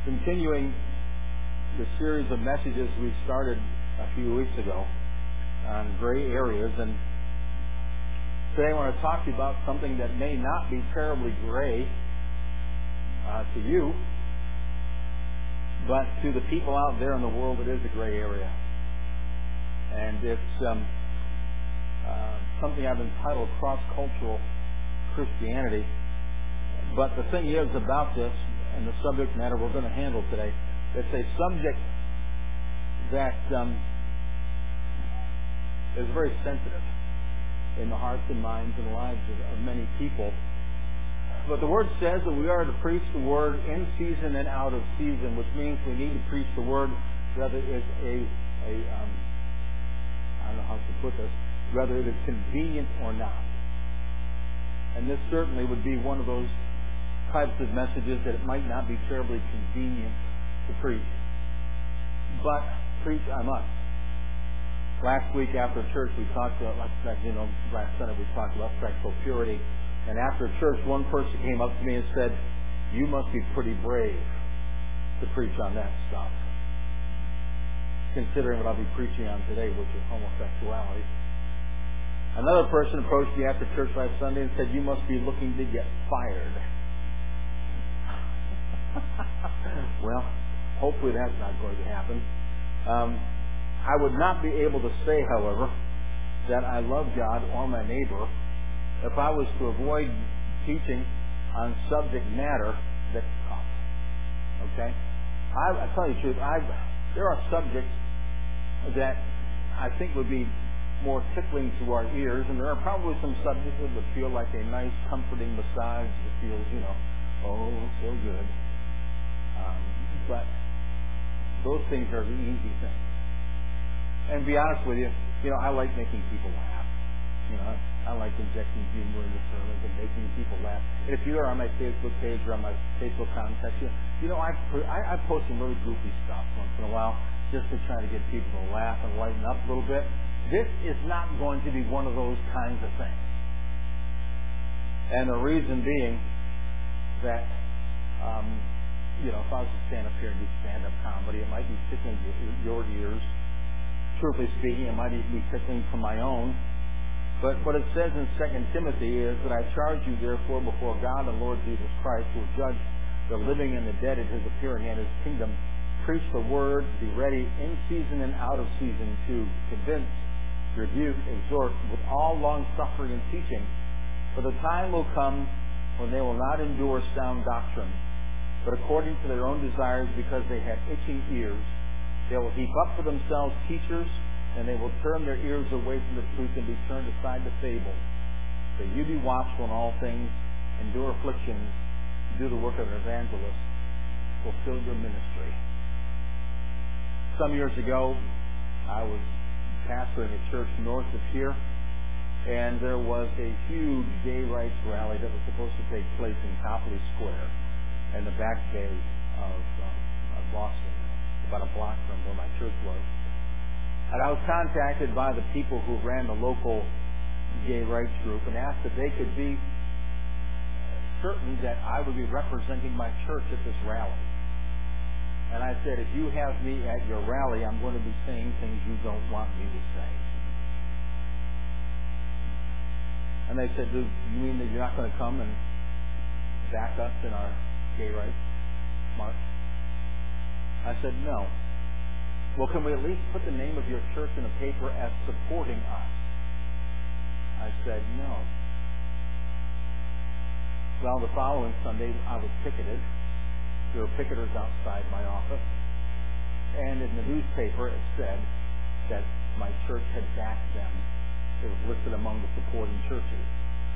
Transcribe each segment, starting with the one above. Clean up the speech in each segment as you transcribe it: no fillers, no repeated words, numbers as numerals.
Continuing the series of messages we started a few weeks ago on gray areas, and today I want to talk to you about something that may not be terribly gray to you, but to the people out there in the world it is a gray area. And it's something I've entitled Cross-Cultural Christianity. But the thing is about this, and the subject matter we're going to handle today, it's a subject that is very sensitive in the hearts and minds and lives of many people. But the Word says that we are to preach the Word in season and out of season, which means we need to preach the Word whether it's I don't know how to put this, whether it is convenient or not. And this certainly would be one of those types of messages that it might not be terribly convenient to preach. But preach I must. Last week after church we talked about, last Sunday we talked about sexual purity. And after church one person came up to me and said, "You must be pretty brave to preach on that stuff," considering what I'll be preaching on today, which is homosexuality. Another person approached me after church last Sunday and said, "You must be looking to get fired." Well, hopefully that's not going to happen. I would not be able to say, however, that I love God or my neighbor if I was to avoid teaching on subject matter that's tough. Okay? I tell you the truth, there are subjects that I think would be more tickling to our ears, and there are probably some subjects that would feel like a nice, comforting massage that feels, oh, so good. But those things are the easy things. And to be honest with you, I like making people laugh. I like injecting humor in the sermons and making people laugh. And if you're on my Facebook page or on my Facebook contact, I post some really goofy stuff once in a while just to try to get people to laugh and lighten up a little bit. This is not going to be one of those kinds of things. And the reason being that if I was to stand up here and do stand-up comedy, it might be tickling your ears. Truthfully speaking, it might even be tickling from my own. But what it says in 2 Timothy is that I charge you, therefore, before God and Lord Jesus Christ, who will judge the living and the dead at His appearing and His kingdom, preach the Word, be ready in season and out of season to convince, rebuke, exhort with all long-suffering and teaching. For the time will come when they will not endure sound doctrine, but according to their own desires, because they have itching ears, they will heap up for themselves teachers, and they will turn their ears away from the truth and be turned aside to fables. But you be watchful in all things, endure afflictions, do the work of an evangelist, fulfill your ministry. Some years ago, I was pastoring a church north of here, and there was a huge gay rights rally that was supposed to take place in Copley Square in the back bay of Boston, about a block from where my church was. And I was contacted by the people who ran the local gay rights group and asked if they could be certain that I would be representing my church at this rally. And I said, if you have me at your rally, I'm going to be saying things you don't want me to say. And they said, do you mean that you're not going to come and back us in our gay rights march? I said, no. Well, can we at least put the name of your church in the paper as supporting us? I said, no. Well, the following Sunday, I was picketed. There were picketers outside my office. And in the newspaper, it said that my church had backed them. It was listed among the supporting churches.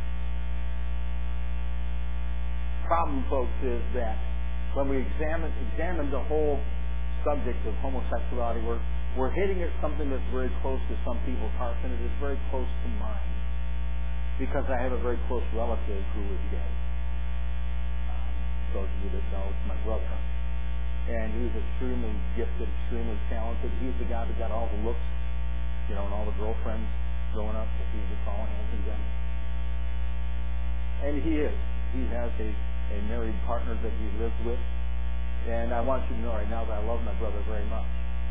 Problem, folks, is that when we examine the whole subject of homosexuality, we're hitting at something that's very close to some people's hearts, and it is very close to mine, because I have a very close relative who is gay. Those of you that know, it's my brother, and he's extremely gifted, extremely talented. He's the guy that got all the looks, and all the girlfriends growing up, if you recall, handsome guy. And he is. He has a married partner that he lives with, And I want you to know right now that I love my brother very much.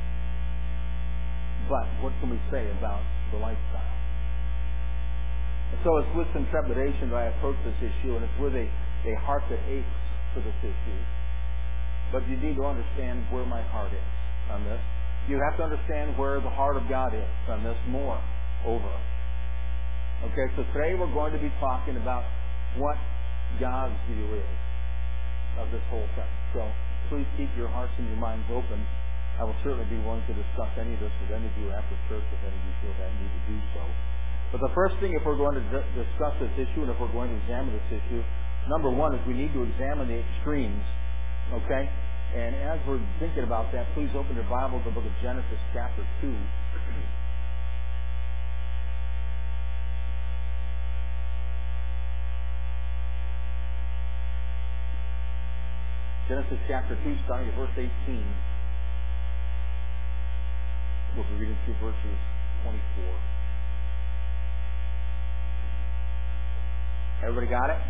But what can we say about the lifestyle? And so it's with some trepidation that I approach this issue, and it's with a heart that aches for this issue. But you need to understand where my heart is on this. You have to understand where the heart of God is on this more over. Okay, so today we're going to be talking about what God's view is of this whole thing. So please keep your hearts and your minds open. I will certainly be willing to discuss any of this with any of you after church if any of you feel that need to do so. But the first thing, if we're going to discuss this issue and if we're going to examine this issue, number one is we need to examine the extremes. Okay? And as we're thinking about that, please open your Bible to the book of Genesis chapter 2. Genesis chapter 2, starting at verse 18. We'll be reading through verses 24. Everybody got it?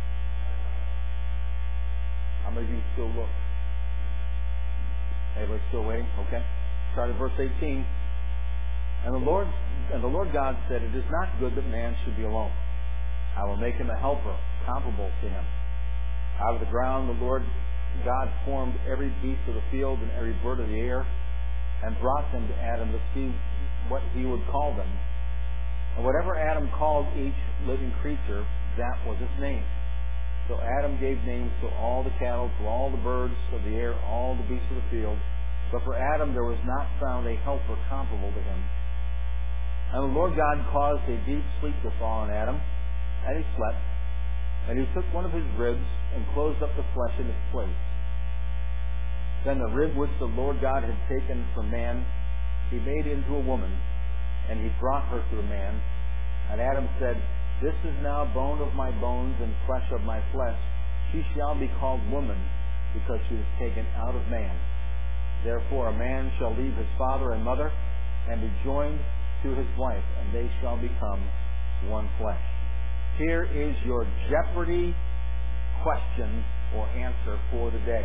How many of you still look? Everybody still waiting? Okay. Start at verse 18. And the Lord God said, "It is not good that man should be alone. I will make him a helper comparable to him. Out of the ground the Lord God formed every beast of the field and every bird of the air, and brought them to Adam to see what he would call them. And whatever Adam called each living creature, that was its name. So Adam gave names to all the cattle, to all the birds of the air, all the beasts of the field. But for Adam there was not found a helper comparable to him. And the Lord God caused a deep sleep to fall on Adam, and he slept. And he took one of his ribs and closed up the flesh in its place. Then the rib which the Lord God had taken from man, he made into a woman, and he brought her to the man. And Adam said, "This is now bone of my bones and flesh of my flesh. She shall be called woman, because she was taken out of man. Therefore a man shall leave his father and mother, and be joined to his wife, and they shall become one flesh." Here is your Jeopardy question or answer for the day.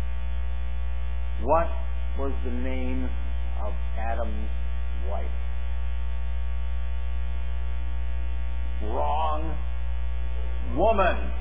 What was the name of Adam's wife? Wrong. Woman.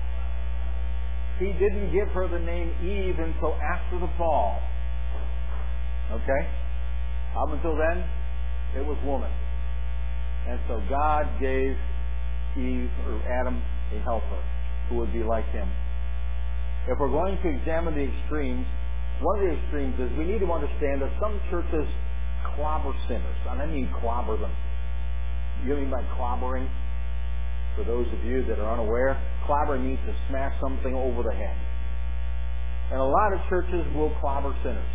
He didn't give her the name Eve until after the fall. Okay? Up until then, it was woman. And so God gave Eve or Adam a helper who would be like him. If we're going to examine the extremes, one of the extremes is we need to understand that some churches clobber sinners. And I mean clobber them. You know what I mean by clobbering? For those of you that are unaware, clobber means to smash something over the head. And a lot of churches will clobber sinners.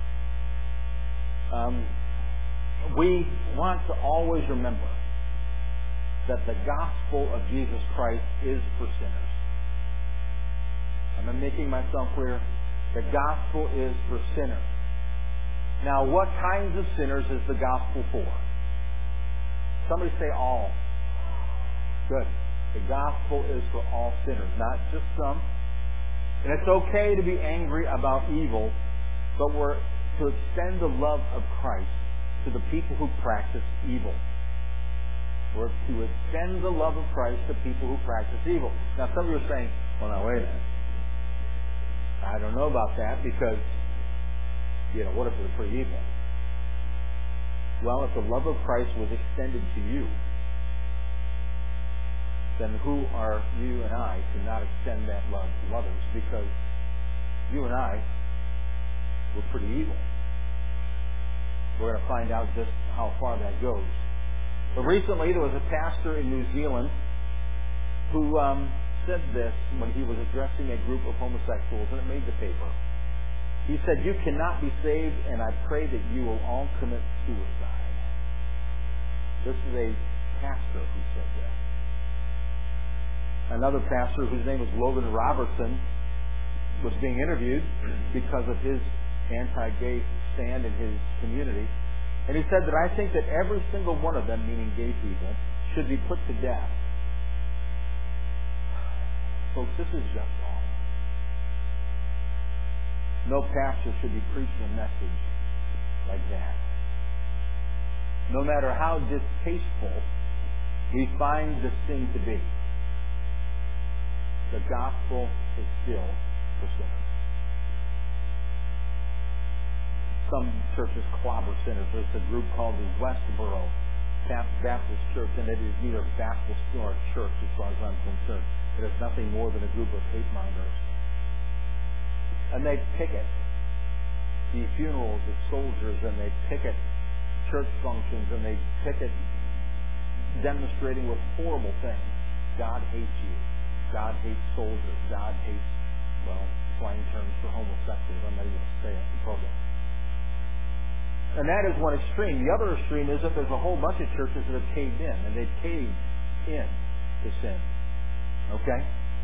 We want to always remember that the gospel of Jesus Christ is for sinners. Am I making myself clear? The gospel is for sinners. Now, what kinds of sinners is the gospel for? Somebody say all. Good. The gospel is for all sinners, not just some. And it's okay to be angry about evil, but we're to extend the love of Christ to the people who practice evil. We're to extend the love of Christ to people who practice evil. Now, some of you are saying, well, now, wait a minute. I don't know about that because, what if they're pretty evil? Well, if the love of Christ was extended to you, then who are you and I to not extend that love to others? Because you and I were pretty evil. We're going to find out just how far that goes. But recently there was a pastor in New Zealand who said this when he was addressing a group of homosexuals, and it made the paper. He said, "You cannot be saved, and I pray that you will all commit suicide." This is a pastor who said that. Another pastor, whose name was Logan Robertson, was being interviewed because of his anti-gay stand in his community. And he said that I think that every single one of them, meaning gay people, should be put to death. Folks, this is just wrong. No pastor should be preaching a message like that. No matter how distasteful we find this thing to be, the gospel is still for sinners. Some churches clobber sinners. There's a group called the Westboro Baptist Church, and it is neither Baptist nor a church as far as I'm concerned. It is nothing more than a group of hate mongers. And they picket the funerals of soldiers, and they picket church functions, and they picket demonstrating with horrible things. God hates you. God hates soldiers. God hates, slang terms for homosexuals. I'm not even going to say it in public. And that is one extreme. The other extreme is that there's a whole bunch of churches that have caved in, and they've caved in to sin. Okay?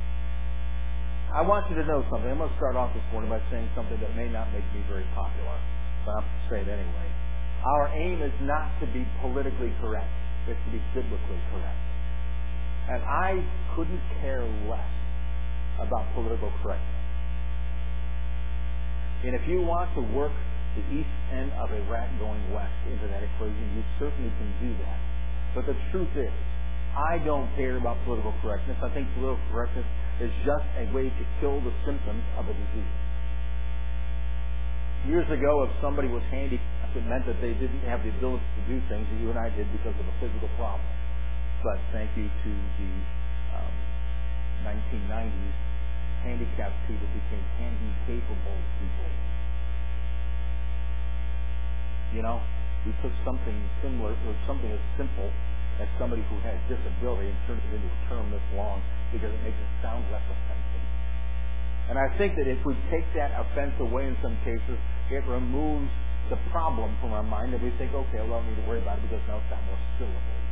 I want you to know something. I'm going to start off this morning by saying something that may not make me very popular, but I'm going to say it anyway. Our aim is not to be politically correct. It's to be biblically correct. And I couldn't care less about political correctness. And if you want to work the east end of a rat going west into that equation, you certainly can do that. But the truth is, I don't care about political correctness. I think political correctness is just a way to kill the symptoms of a disease. Years ago, if somebody was handicapped, it meant that they didn't have the ability to do things that you and I did because of a physical problem. But thank you to the 1990s, handicapped people became handy-capable people. You know, we took something similar, or something as simple as somebody who had disability and turned it into a term this long because it makes it sound less offensive. And I think that if we take that offense away in some cases, it removes the problem from our mind, and we think, okay, well, I don't need to worry about it because now it's got more syllables.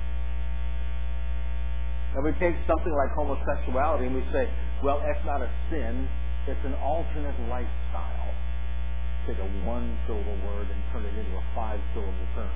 And we take something like homosexuality and we say, well, that's not a sin, it's an alternate lifestyle. Take a one-syllable word and turn it into a five-syllable term.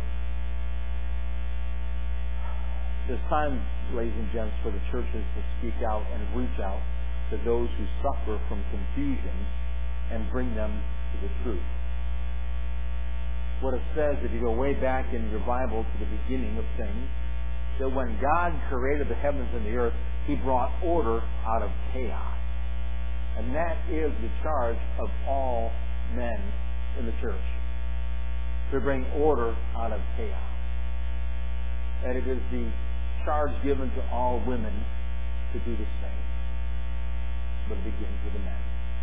It's time, ladies and gents, for the churches to speak out and reach out to those who suffer from confusion and bring them to the truth. What it says, if you go way back in your Bible to the beginning of things, that when God created the heavens and the earth, He brought order out of chaos. And that is the charge of all men in the church, to bring order out of chaos. And it is the charge given to all women to do the same. But it begins with the men.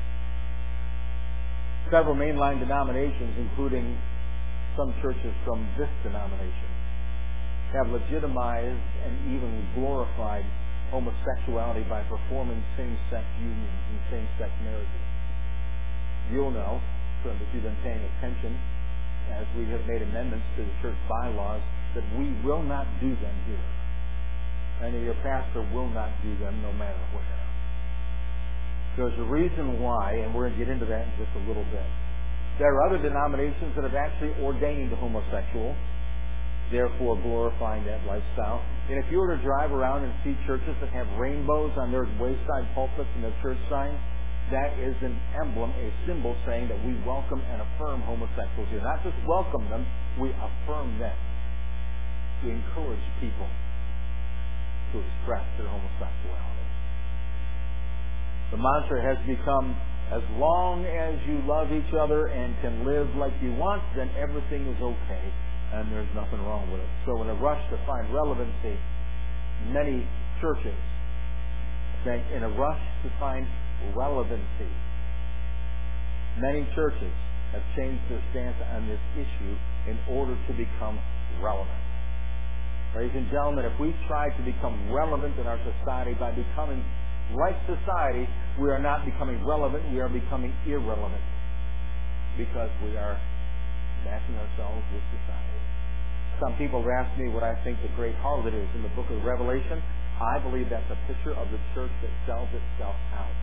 Several mainline denominations, including some churches from this denomination, have legitimized and even glorified homosexuality by performing same-sex unions and same-sex marriages. You'll know, if you've been paying attention, as we have made amendments to the church bylaws, that we will not do them here. And your pastor will not do them no matter where. There's a reason why, and we're going to get into that in just a little bit. There are other denominations that have actually ordained homosexual, therefore glorifying that lifestyle. And if you were to drive around and see churches that have rainbows on their wayside pulpits and their church signs, that is an emblem, a symbol saying that we welcome and affirm homosexuals here. Not just welcome them, we affirm them. We encourage people to express their homosexuality. The mantra has become, as long as you love each other and can live like you want, then everything is okay and there's nothing wrong with it. So in a rush to find relevancy, many churches, in a rush to find relevancy, many churches have changed their stance on this issue in order to become relevant. Ladies and gentlemen, if we try to become relevant in our society by becoming like society, we are not becoming relevant, we are becoming irrelevant because we are matching ourselves with society. Some people have asked me what I think the great harlot is in the book of Revelation. I believe that's a picture of the church that sells itself out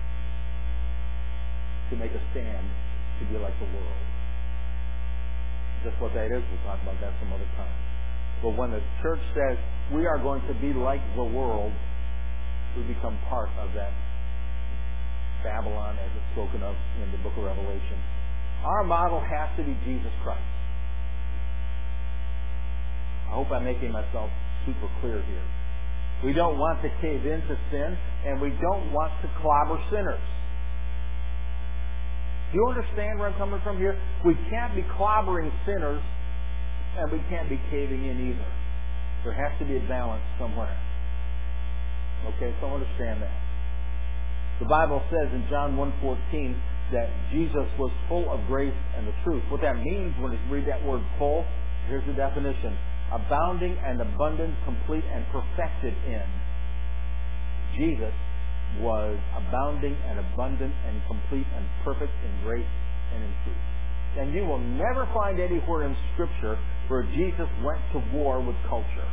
to make a stand to be like the world. Just what that is, we'll talk about that some other time. But when the church says we are going to be like the world, we become part of that Babylon as it's spoken of in the book of Revelation. Our model has to be Jesus Christ. I hope I'm making myself super clear here. We don't want to cave into sin, and we don't want to clobber sinners. Do you understand where I'm coming from here? We can't be clobbering sinners, and we can't be caving in either. There has to be a balance somewhere. Okay, so understand that. The Bible says in John 1:14 that Jesus was full of grace and the truth. What that means when you read that word full, here's the definition. Abounding and abundant, complete and perfected in. Jesus was abounding and abundant and complete and perfect in grace and in truth. And you will never find anywhere in Scripture where Jesus went to war with culture.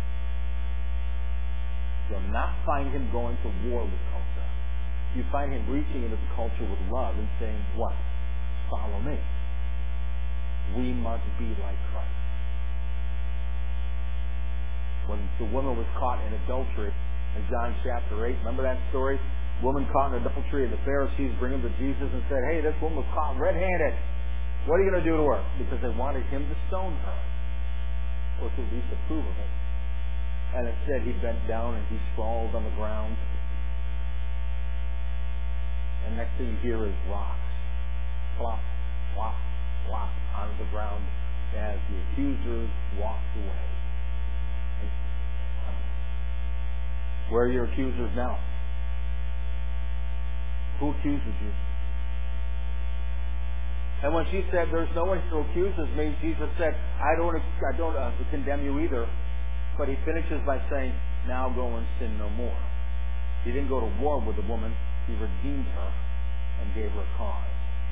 You'll not find him going to war with culture. You find him reaching into the culture with love and saying, what? Follow me. We must be like Christ. When the woman was caught in adultery in John chapter 8, remember that story? Woman caught in adultery, and the Pharisees bring him to Jesus and said, hey, this woman was caught red-handed. What are you going to do to her? Because they wanted him to stone her, or to at least approve of it. And it said he bent down and he sprawled on the ground. And next thing you hear is rocks. Plop, plop, plop onto the ground as the accusers walked away. Where are your accusers now? Who accuses you? And when she said, there's no one who accuses me, Jesus said, I don't condemn you either. But he finishes by saying, now go and sin no more. He didn't go to war with the woman. He redeemed her and gave her a cause.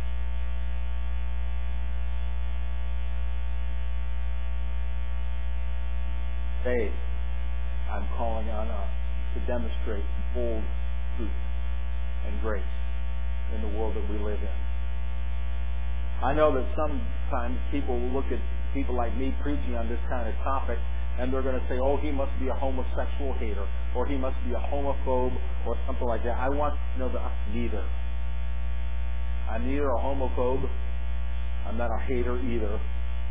Today, I'm calling on us to demonstrate bold truth and grace in the world that we live in. I know that sometimes people will look at people like me preaching on this kind of topic, and they're going to say, oh, he must be a homosexual hater, or he must be a homophobe, or something like that. I want you to know that I'm neither. I'm neither a homophobe. I'm not a hater either.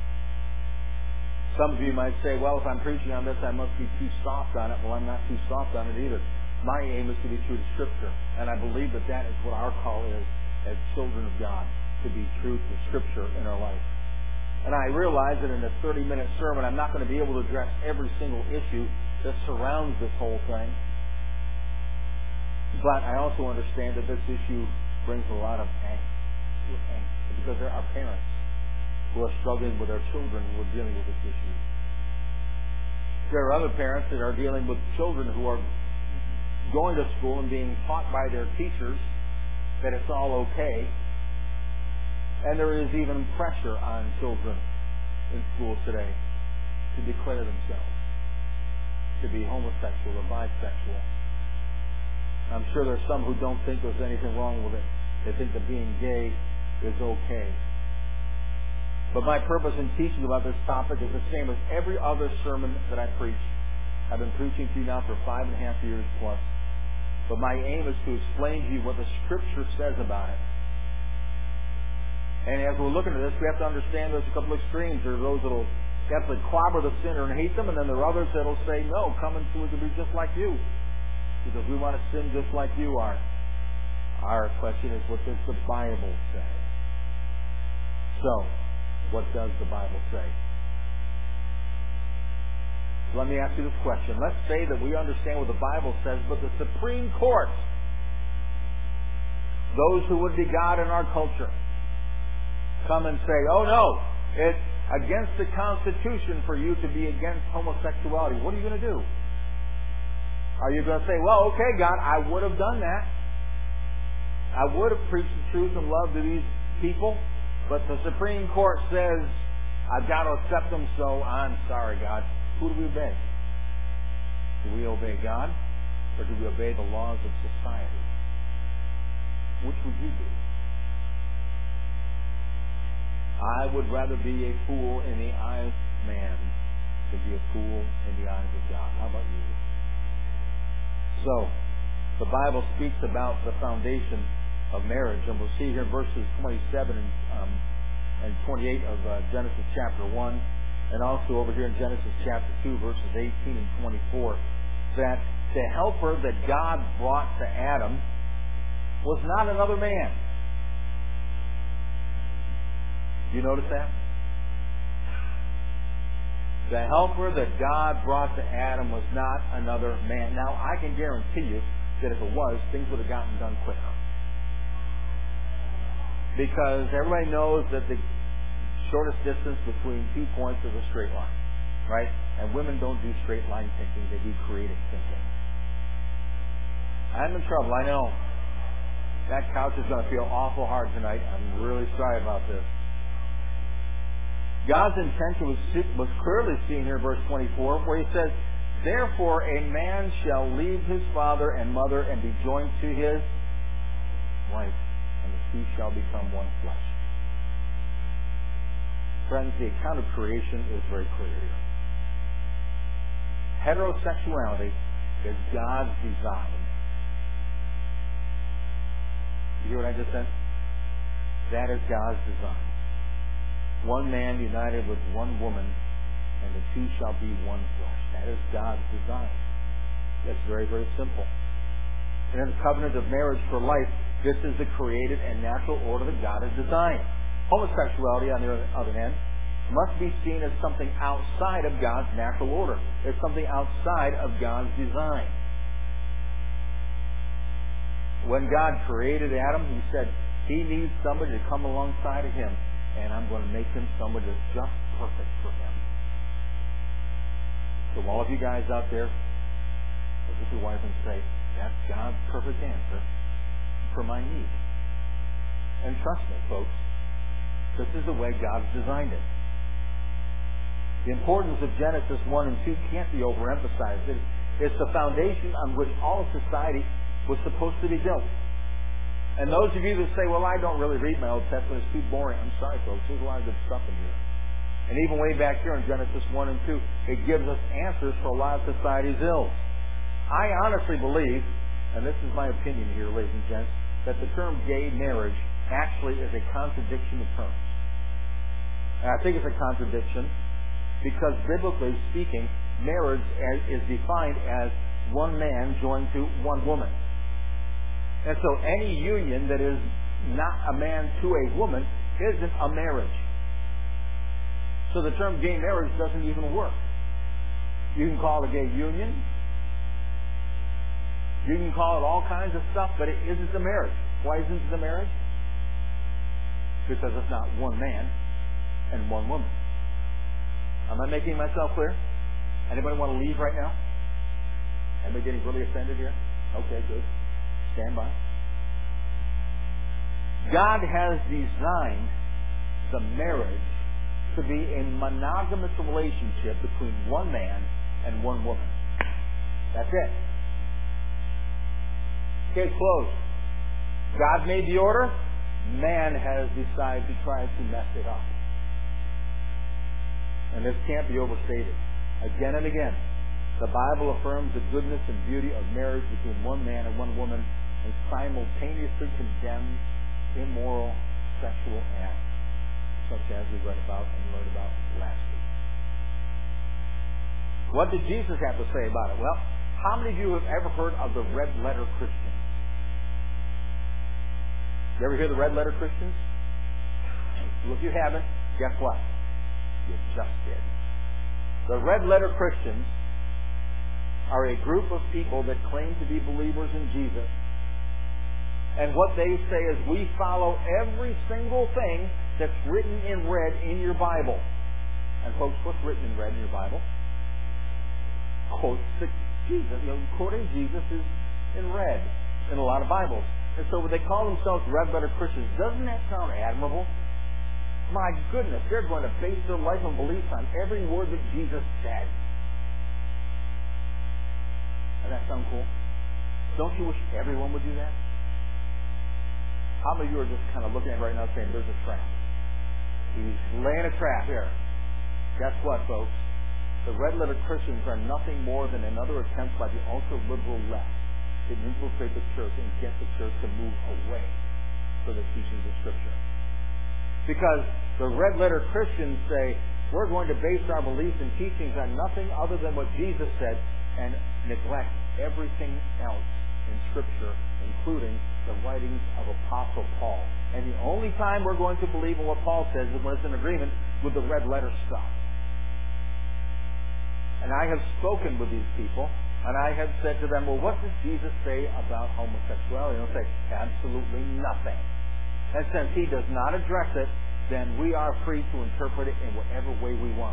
Some of you might say, well, if I'm preaching on this, I must be too soft on it. Well, I'm not too soft on it either. My aim is to be true to Scripture, and I believe that that is what our call is as children of God, to be true to Scripture in our life. And I realize that in a 30-minute sermon, I'm not going to be able to address every single issue that surrounds this whole thing. But I also understand that this issue brings a lot of angst because there are parents who are struggling with their children who are dealing with this issue. There are other parents that are dealing with children who are going to school and being taught by their teachers that it's all okay. And there is even pressure on children in schools today to declare themselves to be homosexual or bisexual. I'm sure there's some who don't think there's anything wrong with it. They think that being gay is okay. But my purpose in teaching about this topic is the same as every other sermon that I preach. I've been preaching to you now for 5.5 years plus. But my aim is to explain to you what the Scripture says about it. And as we're looking at this, we have to understand there's a couple extremes. There are those that will definitely clobber the sinner and hate them, and then there are others that will say, no, come and we can be just like you, because we want to sin just like you are. Our question is, what does the Bible say? So, what does the Bible say? So let me ask you this question. Let's say that we understand what the Bible says, but the Supreme Court, those who would be God in our culture, come and say, oh no, it's against the Constitution for you to be against homosexuality. What are you going to do? Are you going to say, well, okay, God, I would have done that. I would have preached the truth and love to these people, but the Supreme Court says I've got to accept them, so I'm sorry, God. Who do we obey? Do we obey God, or do we obey the laws of society? Which would you do? I would rather be a fool in the eyes of man than be a fool in the eyes of God. How about you? So, the Bible speaks about the foundation of marriage. And we'll see here in verses 27 and 28 of Genesis chapter 1, and also over here in Genesis chapter 2, verses 18 and 24, that the helper that God brought to Adam was not another man. Do you notice that? The helper that God brought to Adam was not another man. Now, I can guarantee you that if it was, things would have gotten done quicker. Because everybody knows that the shortest distance between 2 points is a straight line, right? And women don't do straight line thinking, they do creative thinking. I'm in trouble, I know. That couch is going to feel awful hard tonight. I'm really sorry about this. God's intention was clearly seen here in verse 24, where he says, "Therefore a man shall leave his father and mother and be joined to his wife, and the two shall become one flesh." Friends, the account of creation is very clear here. Heterosexuality is God's design. You hear what I just said? That is God's design. One man united with one woman, and the two shall be one flesh. That is God's design. That's very, very simple. And in the covenant of marriage for life, this is the created and natural order that God has designed. Homosexuality, on the other hand, must be seen as something outside of God's natural order. It's something outside of God's design. When God created Adam, he said he needs somebody to come alongside of him, and I'm going to make him somebody that's just perfect for him. So all of you guys out there, look at your wife and say, that's God's perfect answer for my need. And trust me, folks, this is the way God's designed it. The importance of Genesis 1 and 2 can't be overemphasized. It's the foundation on which all of society was supposed to be built. And those of you that say, well, I don't really read my Old Testament, it's too boring. I'm sorry, folks, there's a lot of good stuff in here. And even way back here in Genesis 1 and 2, it gives us answers for a lot of society's ills. I honestly believe, and this is my opinion here, ladies and gents, that the term gay marriage actually is a contradiction of terms. And I think it's a contradiction because, biblically speaking, marriage is defined as one man joined to one woman. And so any union that is not a man to a woman isn't a marriage. So the term gay marriage doesn't even work. You can call it a gay union. You can call it all kinds of stuff, but it isn't a marriage. Why isn't it a marriage? Because it's not one man and one woman. Am I making myself clear? Anybody want to leave right now? Anybody getting really offended here? Okay, good. Stand by. God has designed the marriage to be a monogamous relationship between one man and one woman. That's it. Case closed. God made the order. Man has decided to try to mess it up. And this can't be overstated. Again and again, the Bible affirms the goodness and beauty of marriage between one man and one woman, and simultaneously condemns immoral sexual acts, such as we read about and learned about last week. What did Jesus have to say about it? Well, how many of you have ever heard of the Red Letter Christians? You ever hear the Red Letter Christians? Well, if you haven't, guess what? You just did. The Red Letter Christians are a group of people that claim to be believers in Jesus. And what they say is, we follow every single thing that's written in red in your Bible. And folks, what's written in red in your Bible? Quotes Jesus. Quoting Jesus is in red in a lot of Bibles. And so when they call themselves Red Letter Christians, doesn't that sound admirable? My goodness, they're going to base their life and beliefs on every word that Jesus said. Doesn't that sound cool? Don't you wish everyone would do that? How many of you are just kind of looking at it right now saying, there's a trap? He's laying a trap here. Guess what, folks? The Red Letter Christians are nothing more than another attempt by the ultra-liberal left to infiltrate the church and get the church to move away for the teachings of Scripture. Because the red-letter Christians say, we're going to base our beliefs and teachings on nothing other than what Jesus said and neglect everything else in Scripture, including the writings of Apostle Paul. And the only time we're going to believe in what Paul says is when it's in agreement with the red-letter stuff. And I have spoken with these people, and I have said to them, well, what does Jesus say about homosexuality? And they'll say, absolutely nothing. And since he does not address it, then we are free to interpret it in whatever way we want.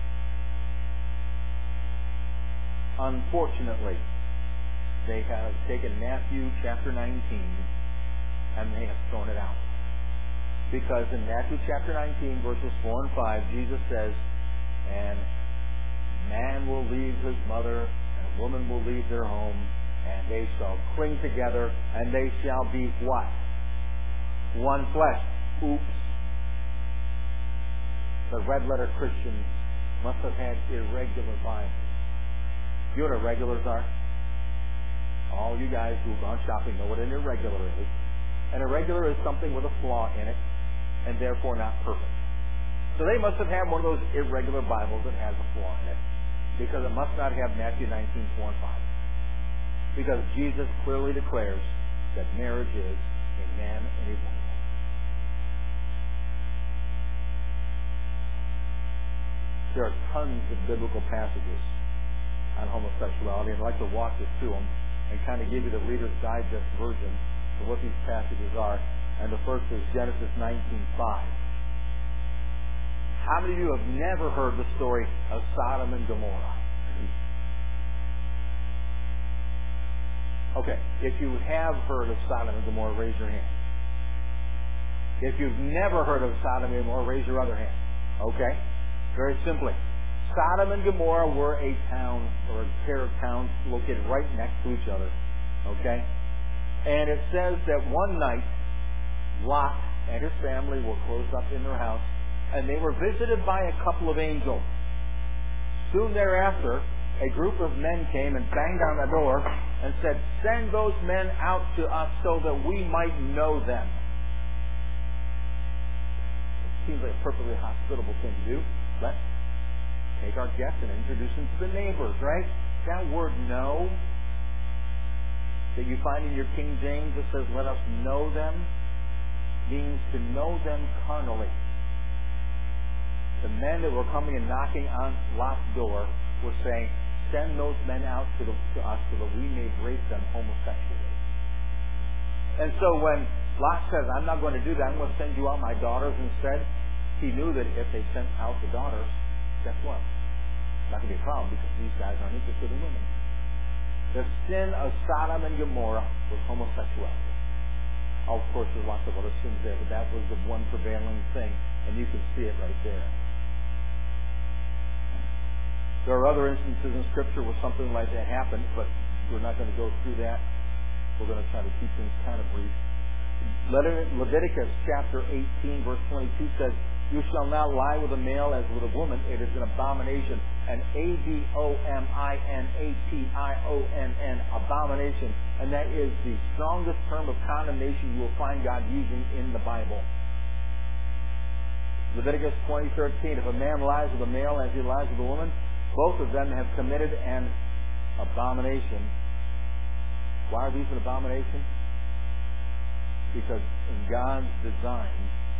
Unfortunately, they have taken Matthew chapter 19 and they have thrown it out. Because in Matthew chapter 19, verses 4 and 5, Jesus says, and man will leave his mother, and a woman will leave their home, and they shall cling together, and they shall be what? One flesh. Oops. The red-letter Christians must have had irregular Bibles. You know what irregulars are? All you guys who've gone shopping know what an irregular is. An irregular is something with a flaw in it, and therefore not perfect. So they must have had one of those irregular Bibles that has a flaw in it, because it must not have Matthew 19, 4 and 5. Because Jesus clearly declares that marriage is a man and a woman. There are tons of biblical passages on homosexuality, and I'd like to walk you through them and kind of give you the Reader's Digest version of what these passages are. And the first is Genesis 19:5. How many of you have never heard the story of Sodom and Gomorrah? Okay, if you have heard of Sodom and Gomorrah, raise your hand. If you've never heard of Sodom and Gomorrah, raise your other hand. Okay? Very simply, Sodom and Gomorrah were a town, or a pair of towns located right next to each other. Okay? And it says that one night, Lot and his family were closed up in their house, and they were visited by a couple of angels. Soon thereafter, a group of men came and banged on the door and said, send those men out to us so that we might know them. It seems like a perfectly hospitable thing to do. Let's take our guests and introduce them to the neighbors, right? That word know that you find in your King James that says, let us know them, means to know them carnally. The men that were coming and knocking on Lot's door were saying, send those men out to us so that we may rape them homosexually. And so when Lot says, I'm not going to do that, I'm going to send you out my daughters instead, he knew that if they sent out the daughters, guess what? It's not going to be a problem because these guys aren't interested in women. The sin of Sodom and Gomorrah was homosexuality. Of course, there's lots of other sins there, but that was the one prevailing thing, and you can see it right there. There are other instances in Scripture where something like that happened, but we're not going to go through that. We're going to try to keep things kind of brief. Leviticus chapter 18, verse 22 says, you shall not lie with a male as with a woman. It is an abomination. An abomination, abomination. And that is the strongest term of condemnation you will find God using in the Bible. Leviticus 20:13, if a man lies with a male as he lies with a woman, both of them have committed an abomination. Why are these an abomination? Because in God's design,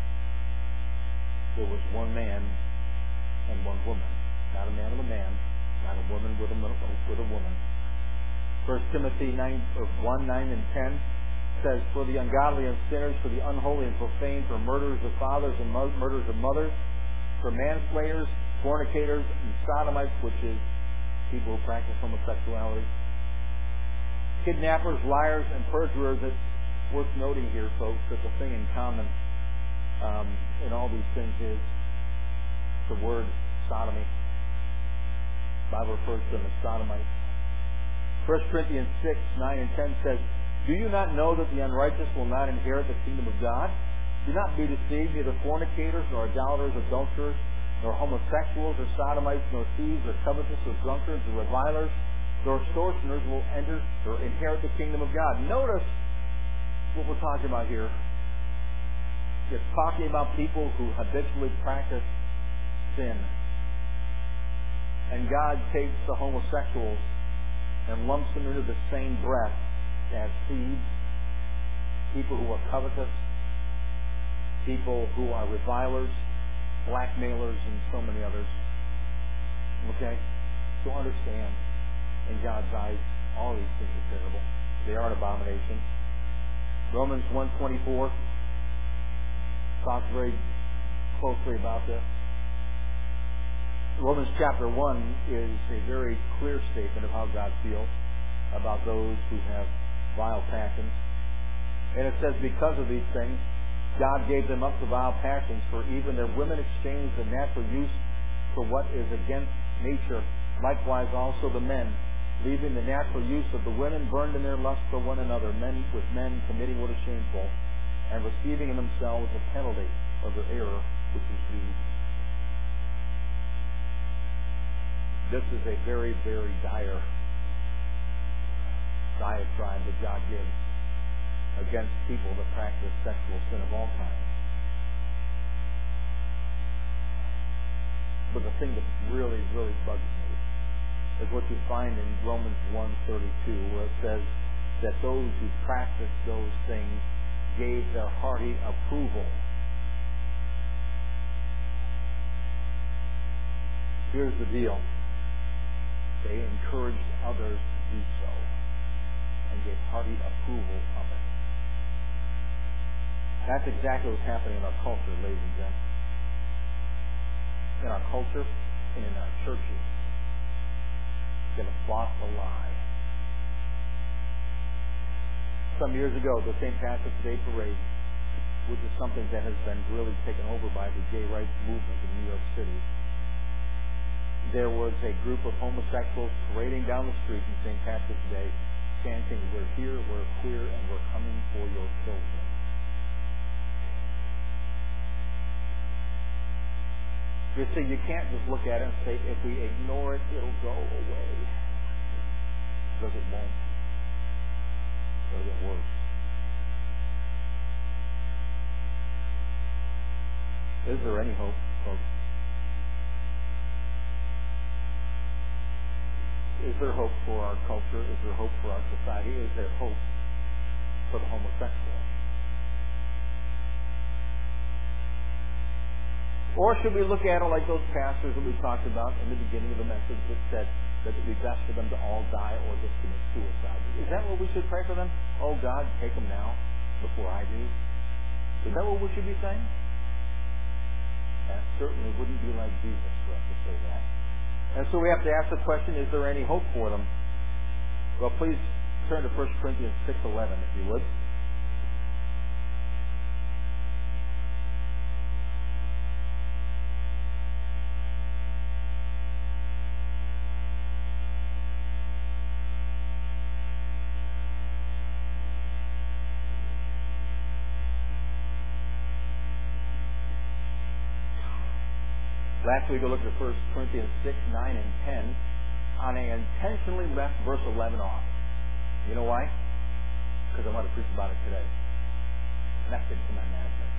there was one man and one woman. Not a man with a man, not a woman with a woman. 1 Timothy 1:9 and 10 says, for the ungodly and sinners, for the unholy and profane, for murderers of fathers and murderers of mothers, for manslayers, fornicators, and sodomites, which is people who practice homosexuality, kidnappers, liars, and perjurers. It's worth noting here, folks, that the thing in common in all these things is the word sodomy. The Bible refers to them as sodomites. 1 Corinthians 6:9 and 10 says, do you not know that the unrighteous will not inherit the kingdom of God? Do not be deceived, neither fornicators, nor idolaters, or adulterers, nor homosexuals, or sodomites, nor thieves, or covetous, or drunkards, or revilers, nor extortioners will enter or inherit the kingdom of God. Notice what we're talking about here. It's talking about people who habitually practice sin. And God takes the homosexuals and lumps them into the same breath as thieves, people who are covetous, people who are revilers, blackmailers, and so many others. Okay? So understand, in God's eyes, all these things are terrible. They are an abomination. Romans 1:24 talks very closely about this. Romans chapter 1 is a very clear statement of how God feels about those who have vile passions. And it says, because of these things, God gave them up to vile passions, for even their women exchanged the natural use for what is against nature. Likewise also the men, leaving the natural use of the women, burned in their lust for one another, men with men committing what is shameful, and receiving in themselves the penalty of their error which is due. This is a very, very dire diatribe that God gives against people that practice sexual sin of all kinds. But the thing that really, really bugs me is what you find in Romans 1:32, where it says that those who practice those things gave their hearty approval. Here's the deal. They encouraged others to do so and gave hearty approval of it. That's exactly what's happening in our culture, ladies and gentlemen. In our culture and in our churches. That have bought the lie. Some years ago, the St. Patrick's Day Parade, which is something that has been really taken over by the gay rights movement in New York City, there was a group of homosexuals parading down the street on St. Patrick's Day, chanting, "We're here, we're queer, and we're coming for your children." You see, you can't just look at it and say, if we ignore it, it'll go away. Because it won't. It'll get worse. Is there any hope, folks? Is there hope for our culture? Is there hope for our society? Is there hope for the homosexual? Or should we look at it like those pastors that we talked about in the beginning of the message that said that it would be best for them to all die or just commit suicide? Is that what we should pray for them? Oh, God, take them now before I do. Is that what we should be saying? That certainly wouldn't be like Jesus for us to say that. And so we have to ask the question, is there any hope for them? Well, please turn to 1 Corinthians 6:11, if you would. Last week we looked at 1 Corinthians 6, 9, and 10, and I intentionally left verse 11 off. You know why? Because I want to preach about it today. Message to my management.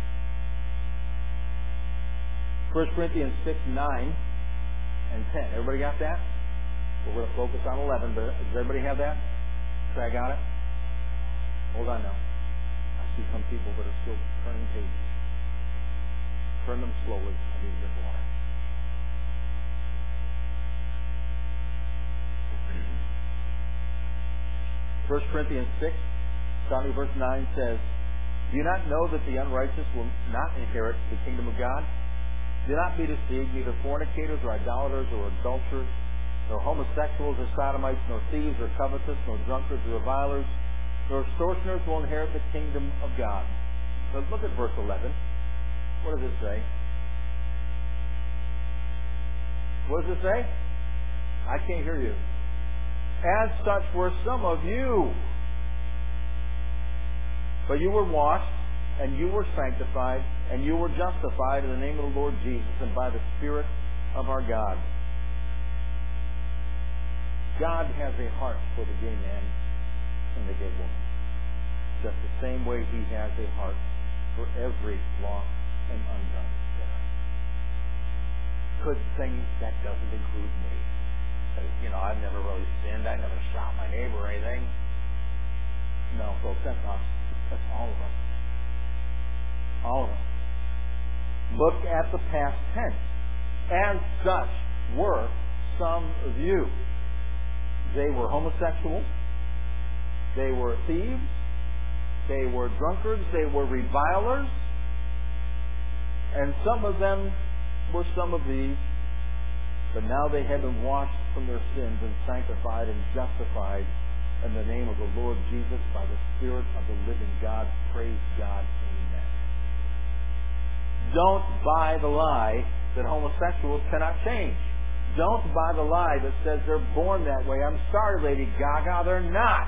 1 Corinthians 6, 9, and 10. Everybody got that? Well, we're going to focus on 11, but does everybody have that? Say, I got it? Hold on now. I see some people that are still turning pages. Turn them slowly. I need a drink of water. 1 Corinthians 6, starting verse 9 says, "Do you not know that the unrighteous will not inherit the kingdom of God? Do not be deceived, neither fornicators or idolaters or adulterers, nor homosexuals or sodomites, nor thieves or covetous, nor drunkards or revilers, nor extortioners will inherit the kingdom of God." But look at verse 11. What does it say? What does it say? I can't hear you. As such were some of you. But you were washed, and you were sanctified, and you were justified in the name of the Lord Jesus and by the Spirit of our God. God has a heart for the gay man and the gay woman. Just the same way He has a heart for every lost and undone sinner. Could things that doesn't include me. I've never really sinned. I never shot my neighbor or anything. No, folks, that's us. That's all of us. All of us. Look at the past tense. As such were some of you. They were homosexuals. They were thieves. They were drunkards. They were revilers. And some of them were some of these. But now they have been washed from their sins and sanctified and justified in the name of the Lord Jesus by the Spirit of the living God. Praise God. Amen. Don't buy the lie that homosexuals cannot change. Don't buy the lie that says they're born that way. I'm sorry, Lady Gaga, they're not.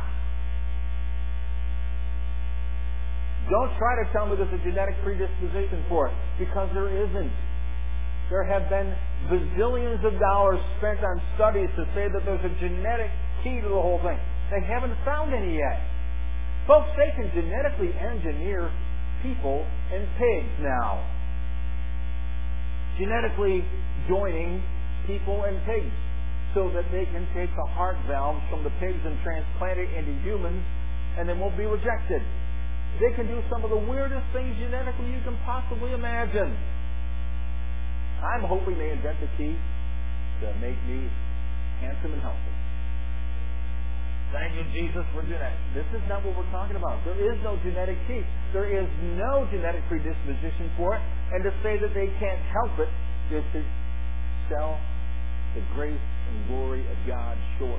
Don't try to tell me there's a genetic predisposition for it, because there isn't. There have been bazillions of dollars spent on studies to say that there's a genetic key to the whole thing. They haven't found any yet. Folks, they can genetically engineer people and pigs now. Genetically joining people and pigs so that they can take the heart valves from the pigs and transplant it into humans and they won't be rejected. They can do some of the weirdest things genetically you can possibly imagine. I'm hoping they invent the key to make me handsome and healthy. Thank you, Jesus, for genetics. This is not what we're talking about. There is no genetic key. There is no genetic predisposition for it. And to say that they can't help it is to sell the grace and glory of God short.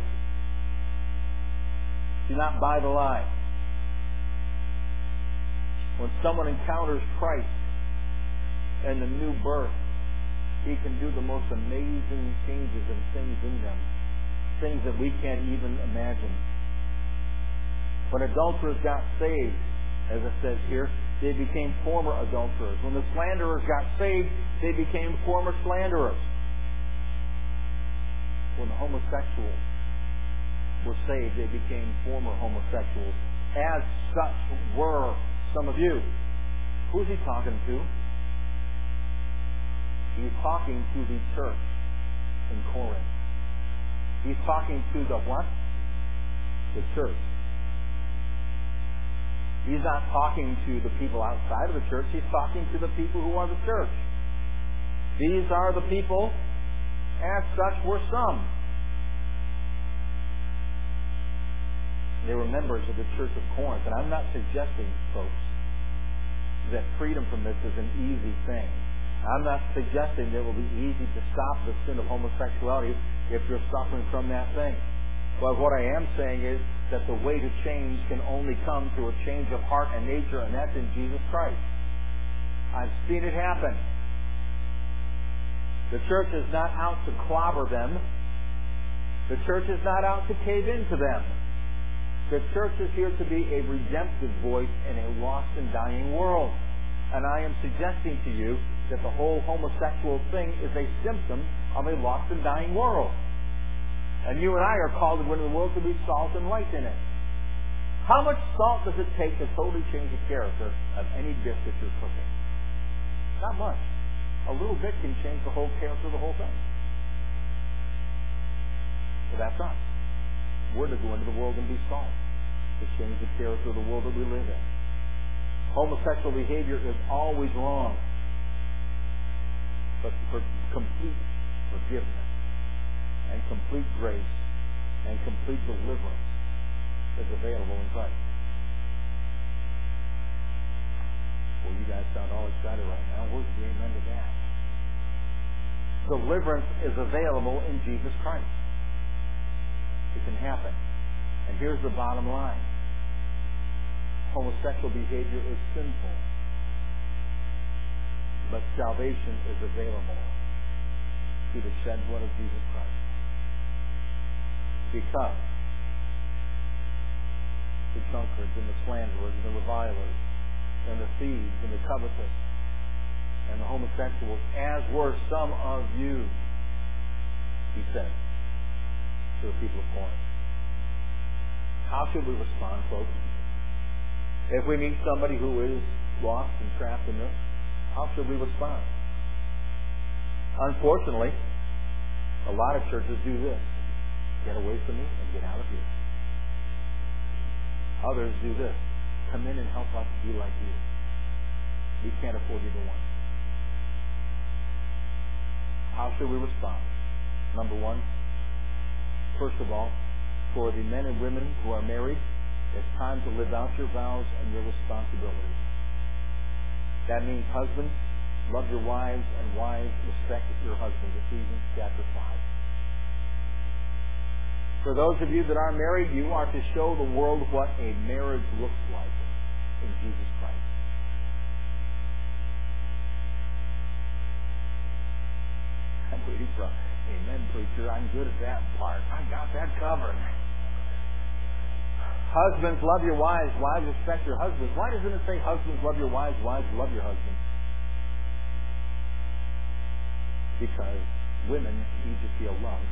Do not buy the lie. When someone encounters Christ and the new birth, He can do the most amazing changes and things in them. Things that we can't even imagine. When adulterers got saved, as it says here, they became former adulterers. When the slanderers got saved, they became former slanderers. When the homosexuals were saved, they became former homosexuals. As such were some of you. Who's he talking to? He's talking to the church in Corinth. He's talking to the what? The church. He's not talking to the people outside of the church. He's talking to the people who are the church. These are the people. As such were some. They were members of the church of Corinth. And I'm not suggesting, folks, that freedom from this is an easy thing. I'm not suggesting that it will be easy to stop the sin of homosexuality if you're suffering from that thing. But what I am saying is that the way to change can only come through a change of heart and nature, and that's in Jesus Christ. I've seen it happen. The church is not out to clobber them. The church is not out to cave into them. The church is here to be a redemptive voice in a lost and dying world. And I am suggesting to you that the whole homosexual thing is a symptom of a lost and dying world. And you and I are called to go into the world to be salt and light in it. How much salt does it take to totally change the character of any dish that you're cooking? Not much. A little bit can change the whole character of the whole thing. So that's us. We're to go into the world and be salt, to change the character of the world that we live in. Homosexual behavior is always wrong. But for complete forgiveness and complete grace and complete deliverance is available in Christ. Well, you guys sound all excited right now. Where's the amen to that? Deliverance is available in Jesus Christ. It can happen. And here's the bottom line. Homosexual behavior is sinful. But salvation is available through the shed blood of Jesus Christ. Because the drunkards and the slanderers and the revilers and the thieves and the covetous and the homosexuals, as were some of you, he said to the people of Corinth. How should we respond, folks? If we meet somebody who is lost and trapped in this, how should we respond? Unfortunately, a lot of churches do this. Get away from me and get out of here. Others do this. Come in and help us be like you. We can't afford either one. How should we respond? Number one, first of all, for the men and women who are married, it's time to live out your vows and your responsibilities. That means husbands, love your wives, and wives, respect your husbands. Ephesians chapter 5. For those of you that are married, you are to show the world what a marriage looks like in Jesus Christ. I'm waiting for amen, preacher. I'm good at that part. I got that covered. Husbands, love your wives. Wives, respect your husbands. Why doesn't it say husbands, love your wives, wives, love your husbands? Because women need to feel loved,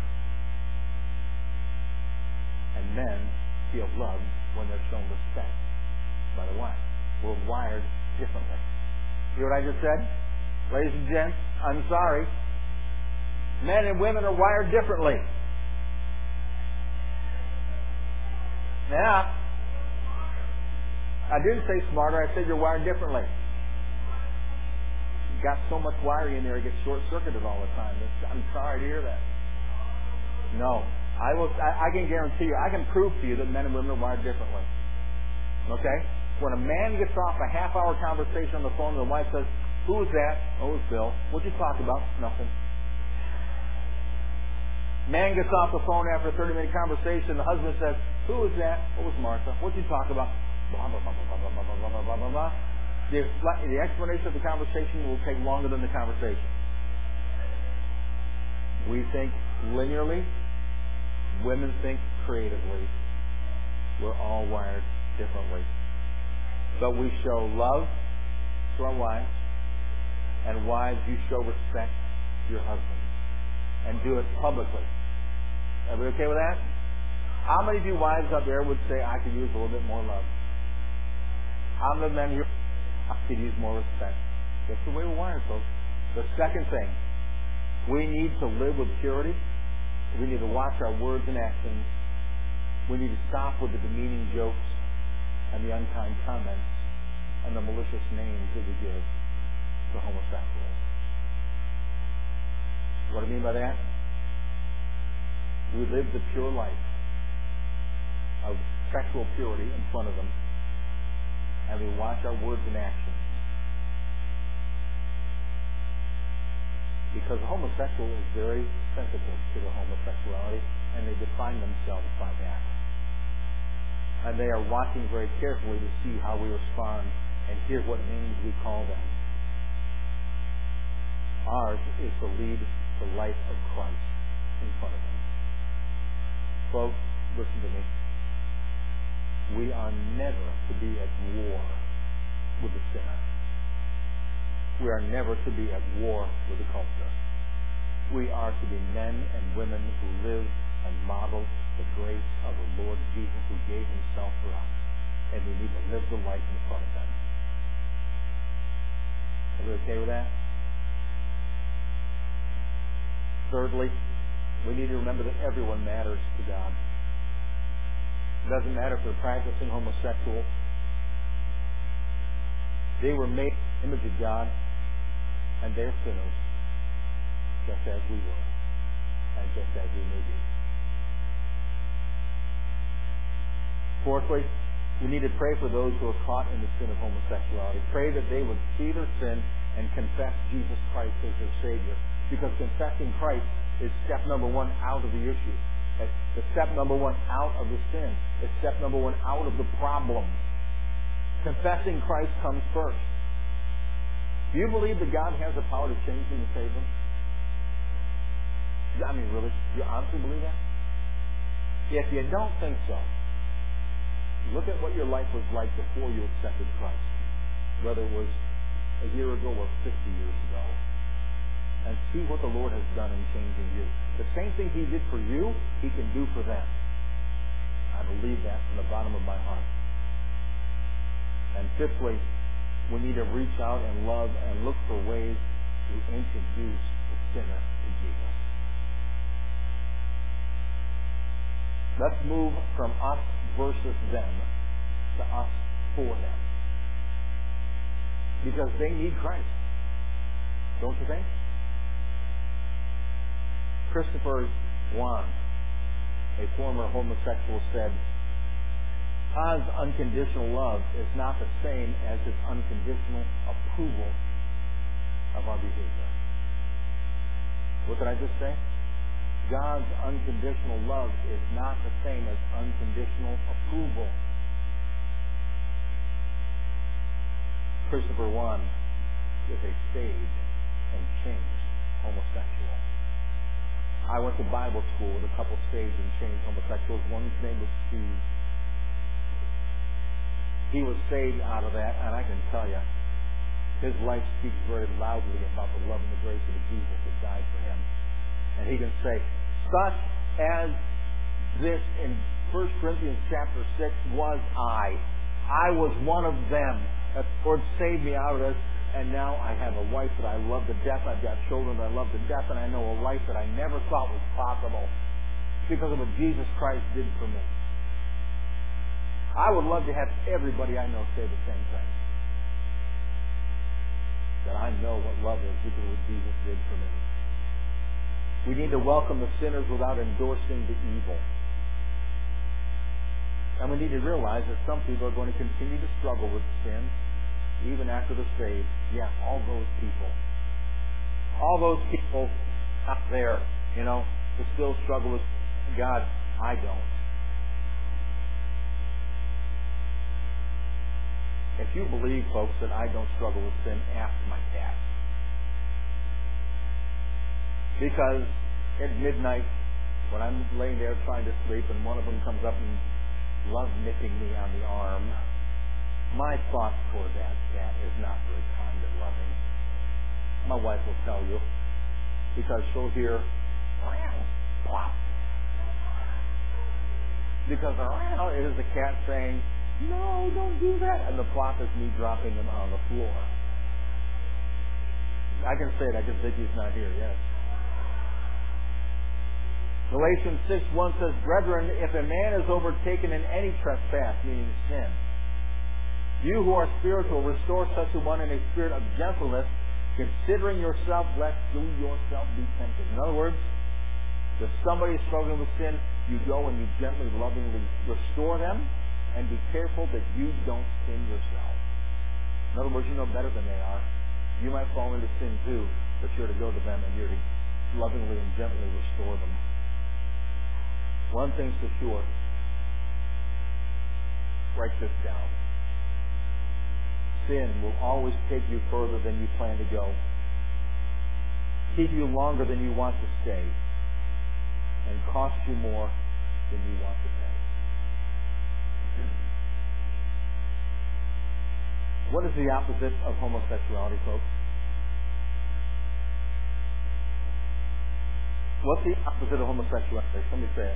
and men feel loved when they're shown respect by the wife. We're wired differently. You hear what I just said? Ladies and gents, I'm sorry. Men and women are wired differently. Yeah. I didn't say smarter. I said you're wired differently. You've got so much wiring in there, it gets short-circuited all the time. I'm sorry to hear that. No. I can guarantee you, I can prove to you that men and women are wired differently. Okay? When a man gets off a half-hour conversation on the phone and the wife says, "Who was that?" "Oh, it was Bill." "What'd you talk about?" "Nothing." Man gets off the phone after a 30-minute conversation. The husband says, "Who was that?" "What was Martha?" "What'd you talk about?" Blah, blah, blah, blah, blah, blah, blah, blah, blah, blah, blah. The explanation of the conversation will take longer than the conversation. We think linearly. Women think creatively. We're all wired differently. But we show love to our wives. And wives, you show respect to your husband. And do it publicly. Are we okay with that? How many of you wives out there would say, "I could use a little bit more love"? How many men here, "I could use more respect"? That's the way we're wired, folks. The second thing, we need to live with purity. We need to watch our words and actions. We need to stop with the demeaning jokes and the unkind comments and the malicious names that we give to homosexuals. What do I mean by that? We live the pure life of sexual purity in front of them, and we watch our words and actions. Because a homosexual is very sensitive to their homosexuality, and they define themselves by that. And they are watching very carefully to see how we respond and hear what names we call them. Ours is to lead the life of Christ in front of them. Folks, listen to me. We are never to be at war with the sinner. We are never to be at war with the culture. We are to be men and women who live and model the grace of the Lord Jesus, who gave himself for us. And we need to live the life in front of them. Are we okay with that? Thirdly, we need to remember that everyone matters to God. It doesn't matter if they're practicing homosexual. They were made in the image of God, and they're sinners, just as we were, and just as we may be. Fourthly, we need to pray for those who are caught in the sin of homosexuality. Pray that they would see their sin and confess Jesus Christ as their Savior. Because confessing Christ is step number one out of the issue. It's step number one out of the sin. It's step number one out of the problem. Confessing Christ comes first. Do you believe that God has the power to change them and save them? I mean, really? You honestly believe that? If you don't think so, look at what your life was like before you accepted Christ. Whether it was a year ago or 50 years ago. And see what the Lord has done in changing you. The same thing He did for you, He can do for them. I believe that from the bottom of my heart. And fifthly, we need to reach out and love and look for ways to introduce the sinner to Jesus. Let's move from us versus them to us for them. Because they need Christ. Don't you think? Christopher Wan, a former homosexual, said, God's unconditional love is not the same as His unconditional approval of our behavior. What did I just say? God's unconditional love is not the same as unconditional approval. Christopher Wan is a saved and changed homosexual. I went to Bible school with a couple saved and changed homosexuals. One's name was Steve. He was saved out of that, and I can tell you, his life speaks very loudly about the love and the grace of Jesus that died for him. And he can say, such as this in 1 Corinthians chapter 6 was I. I was one of them. The Lord saved me out of this, and now I have a wife that I love to death. I've got children that I love to death, and I know a life that I never thought was possible because of what Jesus Christ did for me. I would love to have everybody I know say the same thing. That I know what love is because of what Jesus did for me. We need to welcome the sinners without endorsing the evil. And we need to realize that some people are going to continue to struggle with sin even after they're saved. Yeah, all those people. All those people out there, who still struggle with God. I don't. If you believe, folks, that I don't struggle with sin, ask my cat. Because at midnight, when I'm laying there trying to sleep, and one of them comes up and loves nipping me on the arm, my thought toward that cat is not very kind and loving. My wife will tell you, because she'll hear, plop. Because it is the cat saying, no, don't do that. And the plop is me dropping him on the floor. I can say it. I can think he's not here, yes. Galatians 6:1 says, Brethren, if a man is overtaken in any trespass, meaning sin, you who are spiritual, restore such a one in a spirit of gentleness, considering yourself, lest you yourself be tempted. In other words, if somebody is struggling with sin, you go and you gently, lovingly restore them, and be careful that you don't sin yourself. In other words, you know better than they are. You might fall into sin too, but you're to go to them and you're to lovingly and gently restore them. One thing's for sure. Write this down. Sin will always take you further than you plan to go. Keep you longer than you want to stay. And cost you more than you want to pay. What is the opposite of homosexuality, folks? What's the opposite of homosexuality? Somebody say it.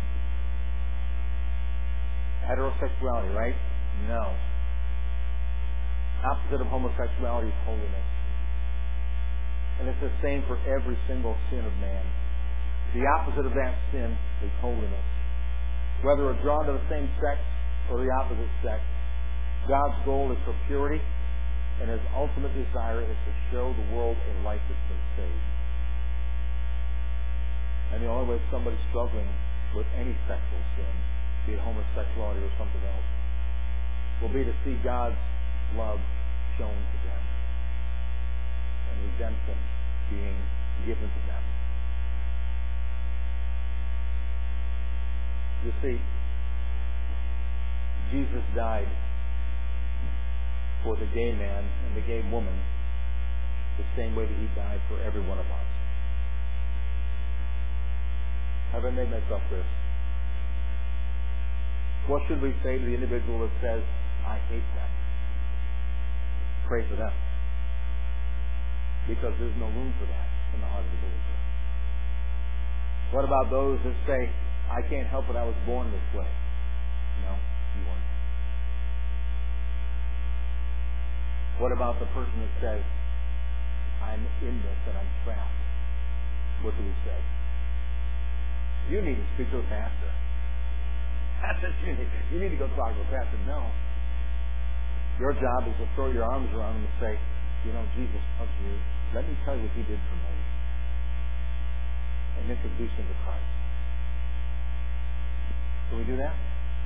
Heterosexuality, right? No. Opposite of homosexuality is holiness. And it's the same for every single sin of man. The opposite of that sin is holiness. Whether we're drawn to the same sex or the opposite sex, God's goal is for purity, and His ultimate desire is to show the world a life that's been saved. And the only way somebody's struggling with any sexual sin, be it homosexuality or something else, will be to see God's love shown to them and redemption being given to them. You see, Jesus died for the gay man and the gay woman the same way that He died for every one of us. Have I made myself clear? What should we say to the individual that says, I hate them? Pray for them. Because there's no room for that in the heart of the believer. What about those that say, I can't help it, I was born this way? No, you weren't. What about the person that says, I'm in this and I'm trapped? What do we say? You need to speak to a pastor. That's what you need. You need to go talk to a pastor. No. Your job is to throw your arms around him and say, Jesus loves you. Let me tell you what he did for me. And introduce him to Christ. Can we do that?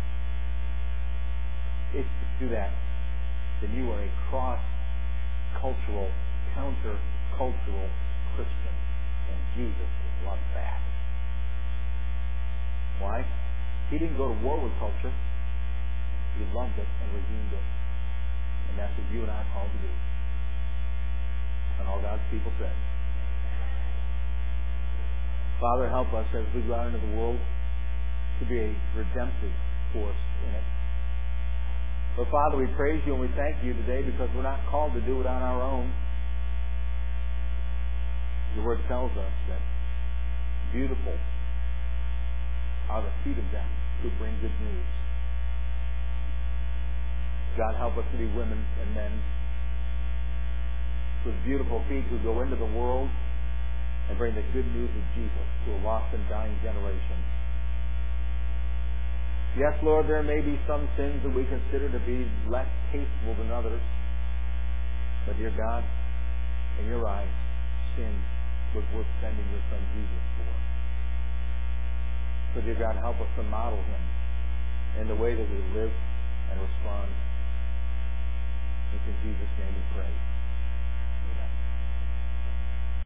If you do that, then you are a cross-cultural, counter-cultural Christian. And Jesus loves that. Why? He didn't go to war with culture. He loved it and redeemed it. And that's what you and I are called to do. And all God's people said. Father, help us as we go out into the world to be a redemptive force in it. But Father, we praise you and we thank you today because we're not called to do it on our own. Your word tells us that beautiful are the feet of them who bring good news. God, help us to be women and men with beautiful feet who go into the world and bring the good news of Jesus to a lost and dying generation. Yes, Lord, there may be some sins that we consider to be less tasteful than others. But dear God, in your eyes, sin was worth sending your Son Jesus for. So dear God, help us to model him in the way that we live and respond. It's in Jesus' name we pray.